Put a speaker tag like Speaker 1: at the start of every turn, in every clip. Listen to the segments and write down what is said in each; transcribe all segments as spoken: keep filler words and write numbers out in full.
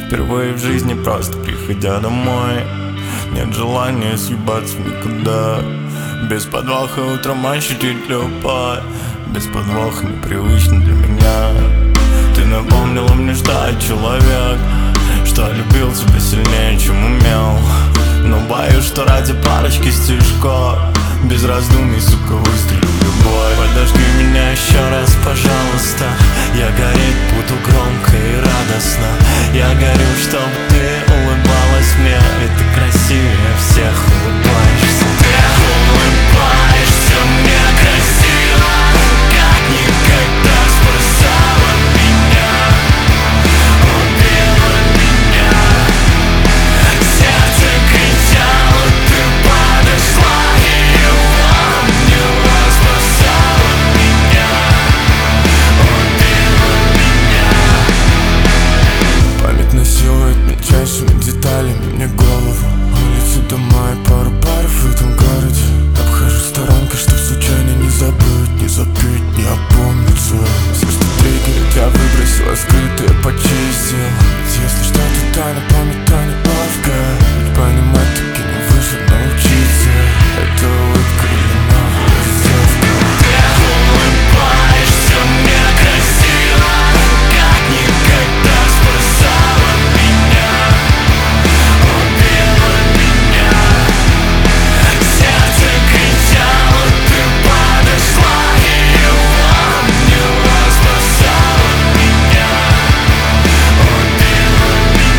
Speaker 1: Впервые в жизни просто приходя домой, нет желания съебаться никуда. Без подвоха утром ощутить любовь, без подвоха непривычно для меня. Ты напомнила мне, что я человек, что любил тебя сильнее, чем умел. Но боюсь, что ради парочки стишков без раздумий, сука, выстрелю в любовь. Подожди меня еще раз, пожалуйста. Я гореть буду громко и радостно. Я горю, чтобы ты улыбалась мне, ведь ты красивее всех улыбаешься. Ты улыбаешься мне красиво, как никогда спасала меня, убила меня. Сердце кричало, ты подошла и обняла, спасала меня, убила меня. Память насилует мельчайшими деталями мне голову. Улицы, дома и пару баров в этом городе. Обхожу сторонкой, чтоб случайно не забыть, не запить, не опомниться. Все, что триггерит, я выбросил, а скрытое почистил. Ведь если что-то тайна, память то неловко. Ведь понимать таки не вышло научиться. Это улыбка или новая издевка. Ты улыбаешься мне красиво, как никогда спасала меня, убила меня. Сердце кричало, ты подошла и обняла, спасала меня, убила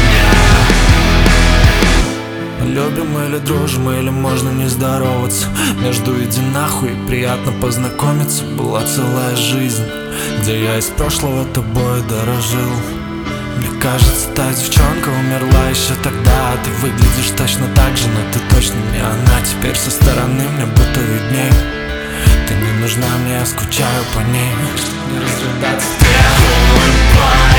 Speaker 1: меня. Любим или дружим, или можно не здороваться. Между иди нахуй и приятно познакомиться. Была целая жизнь, где я из прошлого тобой дорожил. Мне кажется, та девчонка умерла еще тогда. Ты выглядишь точно так же, но ты точно не она. Теперь со стороны мне будто видней. Ты не нужна мне, я скучаю по ней, чтоб не разрыдаться. Ты улыбаешься